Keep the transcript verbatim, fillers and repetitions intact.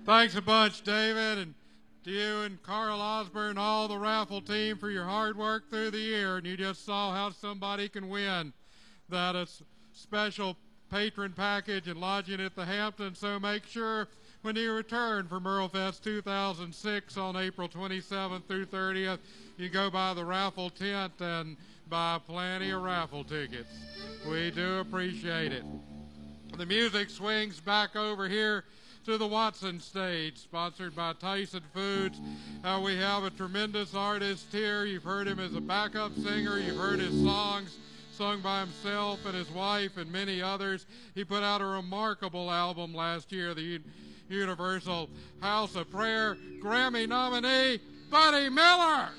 Thanks a bunch, David, and to you and Carl Osborne, all the raffle team for your hard work through the year. And you just saw how somebody can win that a special patron package and lodging at the Hampton. So make sure when you return for Merle Fest two thousand six on April twenty-seventh through thirtieth, you go by the raffle tent and buy plenty of raffle tickets. We do appreciate it. The music swings back over here to the Watson stage, sponsored by Tyson Foods. Uh, we have a tremendous artist here. You've heard him as a backup singer. You've heard his songs sung by himself and his wife and many others. He put out a remarkable album last year, the U- Universal House of Prayer. Grammy nominee, Buddy Miller.